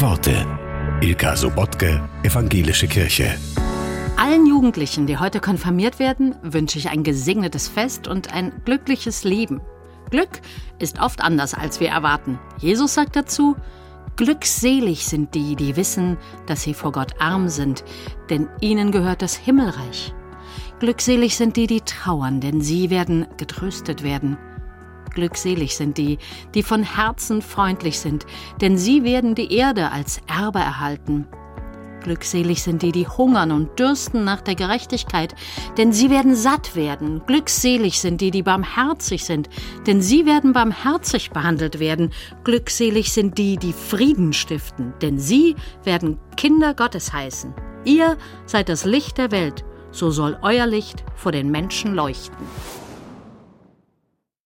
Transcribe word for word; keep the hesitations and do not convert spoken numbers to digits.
Worte. Ilka Sobotke, Evangelische Kirche. Allen Jugendlichen, die heute konfirmiert werden, wünsche ich ein gesegnetes Fest und ein glückliches Leben. Glück ist oft anders, als wir erwarten. Jesus sagt dazu: Glückselig sind die, die wissen, dass sie vor Gott arm sind, denn ihnen gehört das Himmelreich. Glückselig sind die, die trauern, denn sie werden getröstet werden. Glückselig sind die, die von Herzen freundlich sind, denn sie werden die Erde als Erbe erhalten. Glückselig sind die, die hungern und dürsten nach der Gerechtigkeit, denn sie werden satt werden. Glückselig sind die, die barmherzig sind, denn sie werden barmherzig behandelt werden. Glückselig sind die, die Frieden stiften, denn sie werden Kinder Gottes heißen. Ihr seid das Licht der Welt, so soll euer Licht vor den Menschen leuchten.